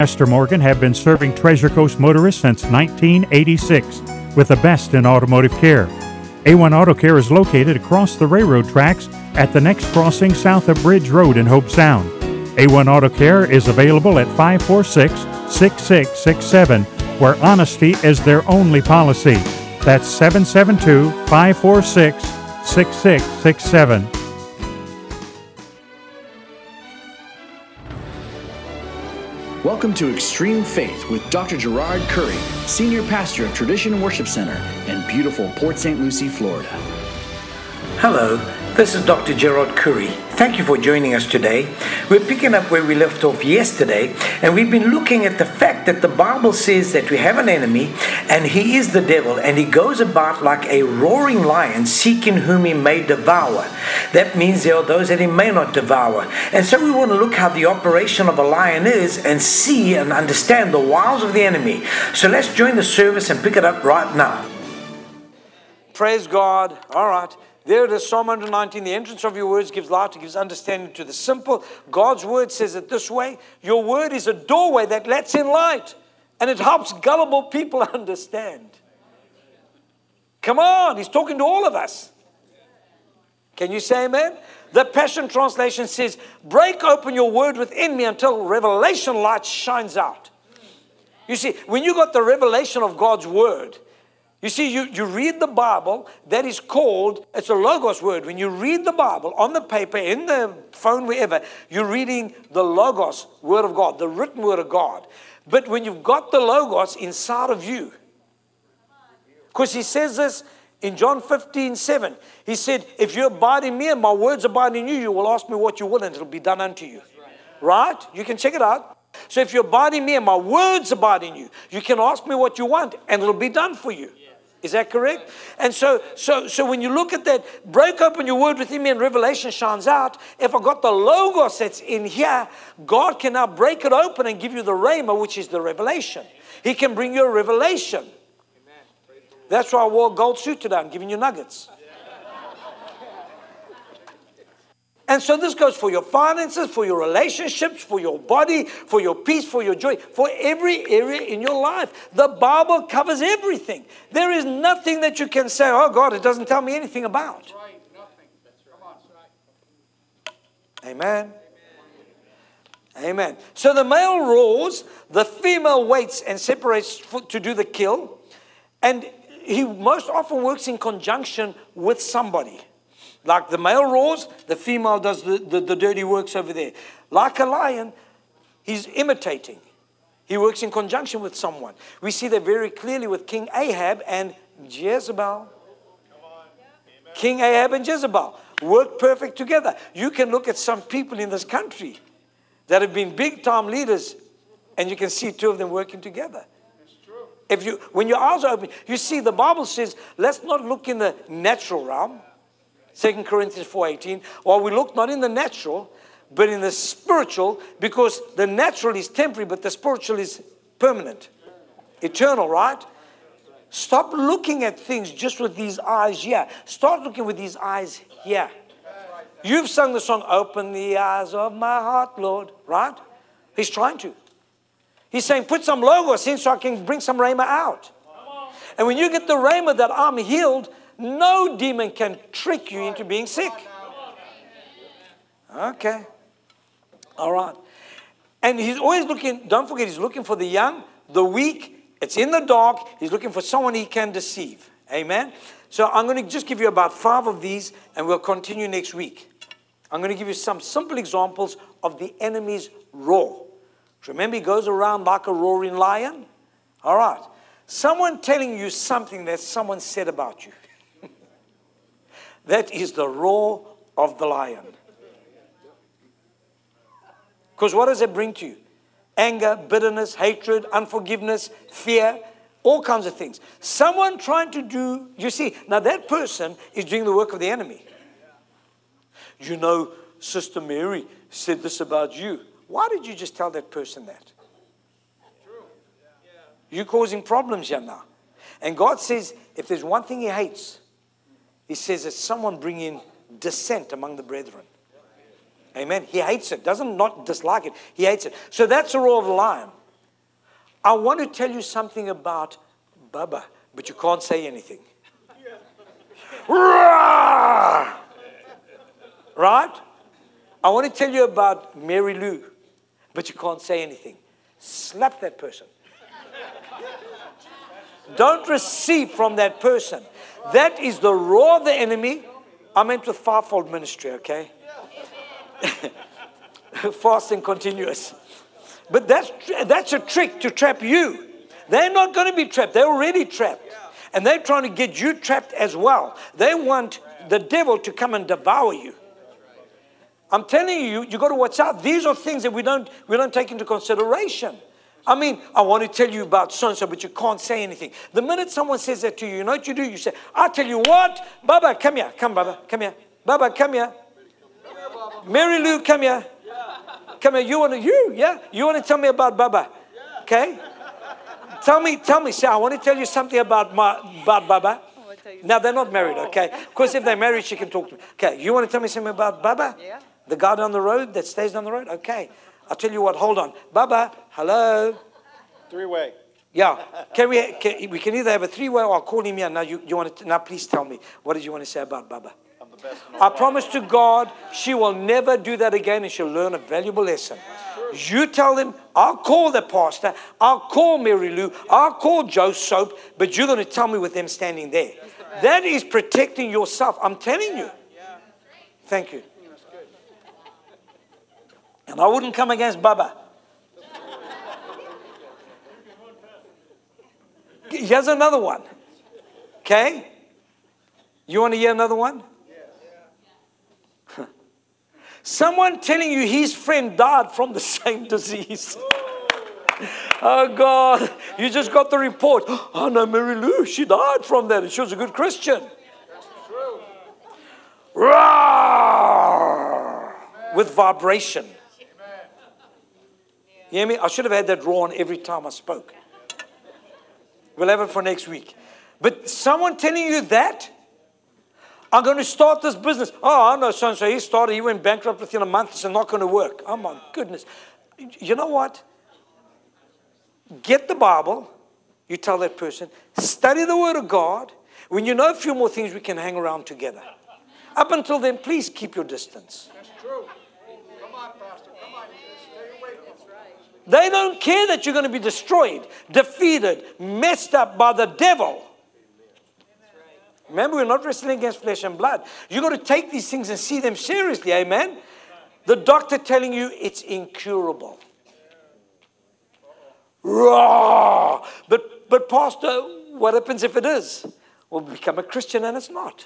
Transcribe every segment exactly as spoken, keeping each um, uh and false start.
Master Morgan have been serving Treasure Coast motorists since nineteen eighty-six with the best in automotive care. A one Auto Care is located across the railroad tracks at the next crossing south of Bridge Road in Hope Sound. A one Auto Care is available at five four six, six six six seven, where honesty is their only policy. That's seven seven two, five four six, six six six seven. Welcome to Extreme Faith with Doctor Gerard Curry, Senior Pastor of Tradition Worship Center in beautiful Port Saint Lucie, Florida. Hello, this is Doctor Gerard Curry. Thank you for joining us today. We're picking up where we left off yesterday, and we've been looking at the fact that the Bible says that we have an enemy, and he is the devil, and he goes about like a roaring lion, seeking whom he may devour. That means there are those that he may not devour. And so we want to look how the operation of a lion is and see and understand the wiles of the enemy. So let's join the service and pick it up right now. Praise God. All right. There it is, Psalm one nineteen. The entrance of your words gives light, it gives understanding to the simple. God's word says it this way. Your word is a doorway that lets in light, and it helps gullible people understand. Come on, he's talking to all of us. Can you say amen? The Passion Translation says, break open your word within me until revelation light shines out. You see, when you got the revelation of God's word, you see, you, you read the Bible, that is called, it's a Logos word. When you read the Bible on the paper, in the phone, wherever, you're reading the Logos, word of God, the written word of God. But when you've got the Logos inside of you, because he says this in John fifteen seven, he said, if you abide in me and my words abide in you, you will ask me what you will and it'll be done unto you. Right? You can check it out. So if you abide in me and my words abide in you, you can ask me what you want and it'll be done for you. Is that correct? And so, so, so when you look at that, break open your word within me and revelation shines out. If I got the Logos that's in here, God can now break it open and give you the Rhema, which is the revelation. He can bring you a revelation. That's why I wore a gold suit today. I'm giving you nuggets. And so this goes for your finances, for your relationships, for your body, for your peace, for your joy, for every area in your life. The Bible covers everything. There is nothing that you can say, oh God, it doesn't tell me anything about. Right, nothing. Come on. Amen. Amen. So the male roars, the female waits and separates for, to do the kill. And he most often works in conjunction with somebody. Like the male roars, the female does the, the, the dirty works over there. Like a lion, he's imitating. He works in conjunction with someone. We see that very clearly with King Ahab and Jezebel. King Ahab and Jezebel work perfect together. You can look at some people in this country that have been big time leaders, and you can see two of them working together. If you, when your eyes are open, you see the Bible says, let's not look in the natural realm. Second Corinthians four eighteen. While we look not in the natural, but in the spiritual, because the natural is temporary, but the spiritual is permanent, eternal, right? Stop looking at things just with these eyes here. Start looking with these eyes here. You've sung the song, Open the Eyes of My Heart, Lord, right? He's trying to. He's saying, put some Logos in so I can bring some Rhema out. And when you get the Rhema that I'm healed, no demon can trick you into being sick. Okay. All right. And he's always looking, don't forget, he's looking for the young, the weak. It's in the dark. He's looking for someone he can deceive. Amen. So I'm going to just give you about five of these, and we'll continue next week. I'm going to give you some simple examples of the enemy's roar. Remember, he goes around like a roaring lion. All right. Someone telling you something that someone said about you. That is the roar of the lion. Because what does it bring to you? Anger, bitterness, hatred, unforgiveness, fear, all kinds of things. Someone trying to do, you see, now that person is doing the work of the enemy. You know, Sister Mary said this about you. Why did you just tell that person that? You're causing problems here now. And God says, if there's one thing he hates, he says that someone bring in dissent among the brethren. Amen. He hates it. Doesn't not dislike it. He hates it. So that's the roar of the lion. I want to tell you something about Baba, but you can't say anything. Right? I want to tell you about Mary Lou, but you can't say anything. Slap that person. Don't receive from that person. That is the roar of the enemy. I meant with fivefold ministry, okay? Fast and continuous. But that's, that's a trick to trap you. They're not going to be trapped. They're already trapped. And they're trying to get you trapped as well. They want the devil to come and devour you. I'm telling you, you got to watch out. These are things that we don't, we don't take into consideration. I mean, I want to tell you about so-and-so, but you can't say anything. The minute someone says that to you, you know what you do? You say, I'll tell you what. Baba, come here. Come, Baba. Come here. Baba, come here. Mary Lou, come here. Come here. You want to, you, yeah? You want to tell me about Baba? Okay? Tell me, tell me. Say, I want to tell you something about my, about Baba. Now, they're not married, okay? Of course, if they're married, she can talk to me. Okay, you want to tell me something about Baba? Yeah. The guy down the road that stays down the road? Okay. I'll tell you what, hold on. Baba, hello? Three-way. Yeah. Can we, can, we can either have a three-way or I'll call him here. Now, you, you want to, now please tell me, what did you want to say about Baba? I'm the best. I promise to God, she will never do that again and she'll learn a valuable lesson. You tell them, I'll call the pastor, I'll call Mary Lou, I'll call Joe Soap, but you're going to tell me with them standing there. That is protecting yourself. I'm telling you. Thank you. And I wouldn't come against Baba. Here's another one. Okay? You want to hear another one? Someone telling you his friend died from the same disease. Oh, God. You just got the report. Oh, no, Mary Lou, she died from that. And she was a good Christian. Roar! With vibration. You hear me? I should have had that raw on every time I spoke. We'll have it for next week. But someone telling you that, I'm going to start this business. Oh, I know so-and-so. He started, he went bankrupt within a month. It's not going to work. Oh, my goodness. You know what? Get the Bible. You tell that person. Study the Word of God. When you know a few more things, we can hang around together. Up until then, please keep your distance. That's true. Come on, Pastor. Come on. Stay away from us. They don't care that you're going to be destroyed, defeated, messed up by the devil. Remember, we're not wrestling against flesh and blood. You've got to take these things and see them seriously. Amen? The doctor telling you it's incurable. Raw. But, but Pastor, what happens if it is? We'll become a Christian and it's not.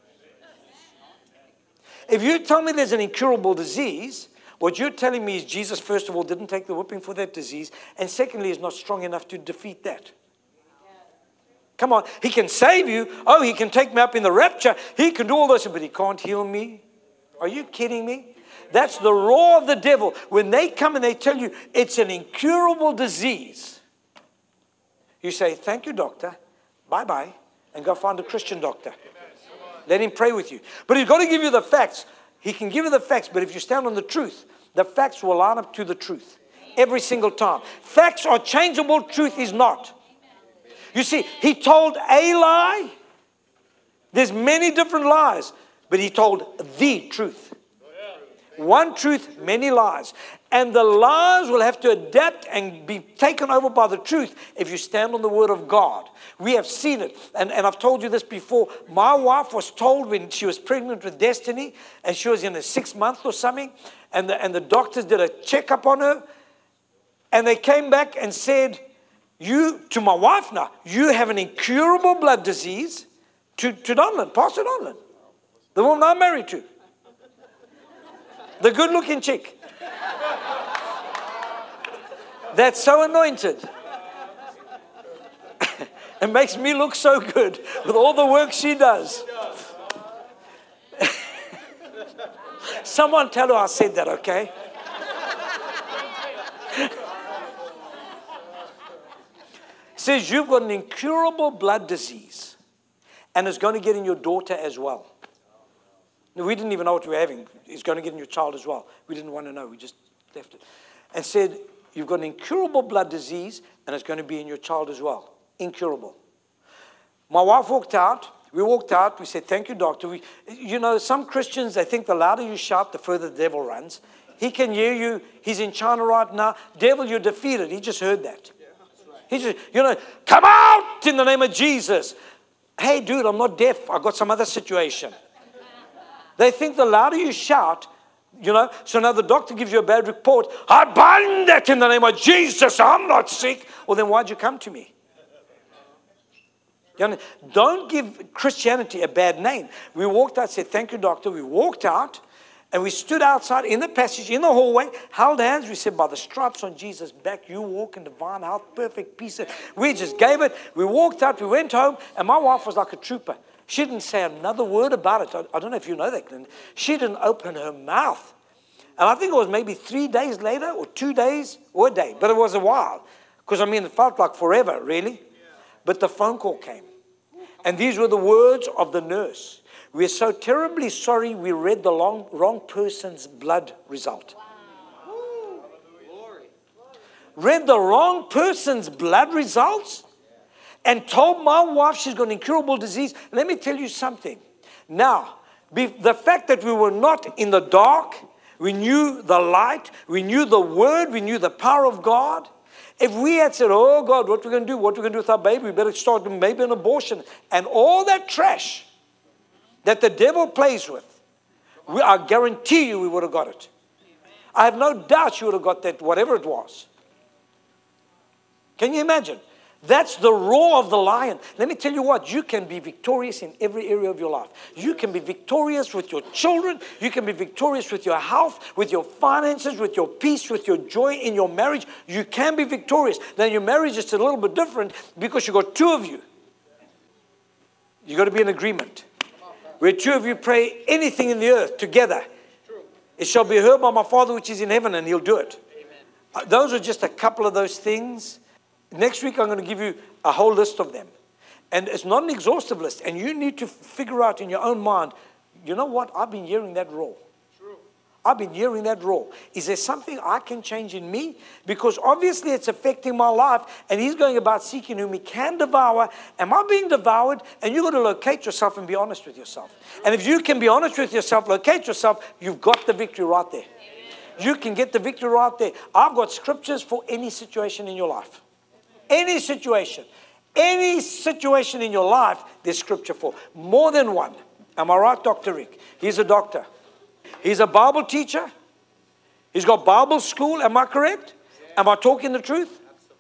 If you tell me there's an incurable disease, what you're telling me is Jesus, first of all, didn't take the whipping for that disease. And secondly, is not strong enough to defeat that. Come on, he can save you. Oh, he can take me up in the rapture. He can do all this, but he can't heal me. Are you kidding me? That's the roar of the devil. When they come and they tell you it's an incurable disease, you say, thank you, doctor. Bye-bye. And go find a Christian doctor. Let him pray with you. But he's got to give you the facts. He can give you the facts, but if you stand on the truth, the facts will line up to the truth. Every single time. Facts are changeable. Truth is not. You see, he told a lie. There's many different lies, but he told the truth. One truth, many lies. And the lies will have to adapt and be taken over by the truth if you stand on the Word of God. We have seen it. And, and I've told you this before. My wife was told when she was pregnant with Destiny, and she was in a six month or something, and the, and the doctors did a checkup on her, and they came back and said, you, to my wife now, you have an incurable blood disease, to, to Donlan, Pastor Donlan, the woman I'm married to. The good-looking chick. That's so anointed. It makes me look so good with all the work she does. Someone tell her I said that, okay? Says you've got an incurable blood disease, and it's going to get in your daughter as well. We didn't even know what we were having. It's going to get in your child as well. We didn't want to know. We just left it. And said, you've got an incurable blood disease, and it's going to be in your child as well. Incurable. My wife walked out. We walked out. We said, thank you, doctor. We, you know, some Christians, they think the louder you shout, the further the devil runs. He can hear you. He's in China right now. Devil, you're defeated. He just heard that. He just, you know, come out in the name of Jesus. Hey, dude, I'm not deaf. I got some other situation. They think the louder you shout, you know, so now the doctor gives you a bad report. I bind that in the name of Jesus. I'm not sick. Well, then why'd you come to me? You know, don't give Christianity a bad name. We walked out, said, thank you, doctor. We walked out, and we stood outside in the passage, in the hallway, held hands. We said, by the stripes on Jesus' back, you walk in divine health, perfect peace. We just gave it. We walked out. We went home, and my wife was like a trooper. She didn't say another word about it. I, I don't know if you know that, Glenn. She didn't open her mouth. And I think it was maybe three days later, or two days, or a day. But it was a while. Because, I mean, it felt like forever, really. But the phone call came. And these were the words of the nurse. We're so terribly sorry we read the long, wrong person's blood result. Wow. Read the wrong person's blood results and told my wife she's got an incurable disease. Let me tell you something. Now, be, the fact that we were not in the dark, we knew the light, we knew the word, we knew the power of God. If we had said, oh, God, what are we going to do? What are we going to do with our baby? We better start maybe an abortion. And all that trash that the devil plays with, we, I guarantee you we would have got it. I have no doubt you would have got that, whatever it was. Can you imagine? That's the roar of the lion. Let me tell you what, you can be victorious in every area of your life. You can be victorious with your children. You can be victorious with your health, with your finances, with your peace, with your joy in your marriage. You can be victorious. Now your marriage is a little bit different because you've got two of you. You've got to be in agreement. Where two of you pray anything in the earth together, it shall be heard by my Father which is in heaven, and he'll do it. Uh, those are just a couple of those things. Next week, I'm going to give you a whole list of them. And it's not an exhaustive list. And you need to figure out in your own mind, you know what? I've been hearing that roar. True. I've been hearing that roar. Is there something I can change in me? Because obviously it's affecting my life. And he's going about seeking whom he can devour. Am I being devoured? And you've got to locate yourself and be honest with yourself. And if you can be honest with yourself, locate yourself, you've got the victory right there. You can get the victory right there. I've got scriptures for any situation in your life. Any situation, any situation in your life, there's scripture for. More than one. Am I right, Doctor Rick? He's a doctor. He's a Bible teacher. He's got Bible school. Am I correct? Am I talking the truth?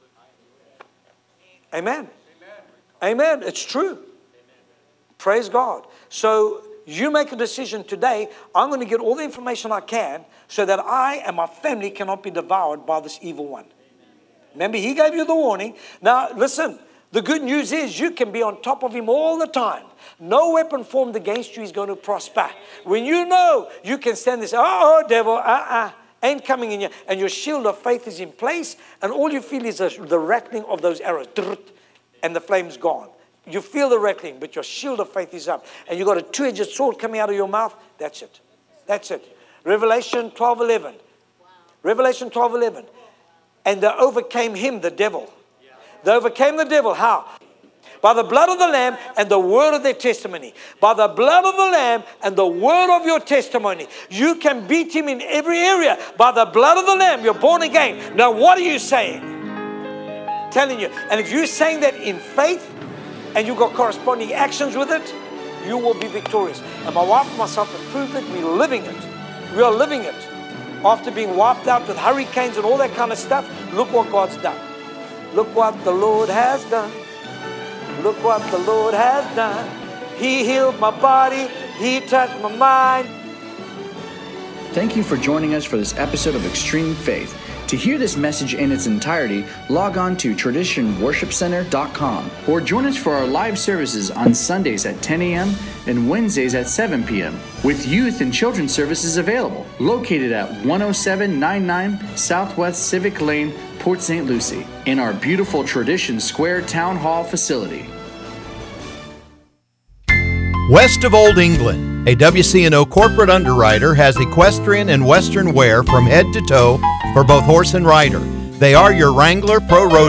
Amen. Amen. It's true. Praise God. So you make a decision today. I'm going to get all the information I can so that I and my family cannot be devoured by this evil one. Remember, he gave you the warning. Now, listen, the good news is you can be on top of him all the time. No weapon formed against you is going to prosper. When you know you can stand this, oh, devil, uh-uh, ain't coming in here. And your shield of faith is in place, and all you feel is the rattling of those arrows. And the flame's gone. You feel the rattling, but your shield of faith is up. And you've got a two-edged sword coming out of your mouth. That's it. That's it. Revelation twelve eleven. Revelation twelve eleven. And they overcame him, the devil. They overcame the devil. How? By the blood of the Lamb and the word of their testimony. By the blood of the Lamb and the word of your testimony. You can beat him in every area. By the blood of the Lamb, you're born again. Now, what are you saying? Telling you. And if you're saying that in faith and you've got corresponding actions with it, you will be victorious. And my wife and myself have proved it. We're living it. We are living it. After being wiped out with hurricanes and all that kind of stuff, look what God's done. Look what the Lord has done. Look what the Lord has done. He healed my body. He touched my mind. Thank you for joining us for this episode of Extreme Faith. To hear this message in its entirety, log on to tradition worship center dot com or join us for our live services on Sundays at ten a.m. and Wednesdays at seven p.m. with youth and children's services available, located at one oh seven ninety-nine Southwest Civic Lane, Port Saint Lucie, in our beautiful Tradition Square Town Hall facility. West of Old England, a W C N O corporate underwriter has equestrian and western wear from head to toe for both horse and rider. They are your Wrangler Pro Road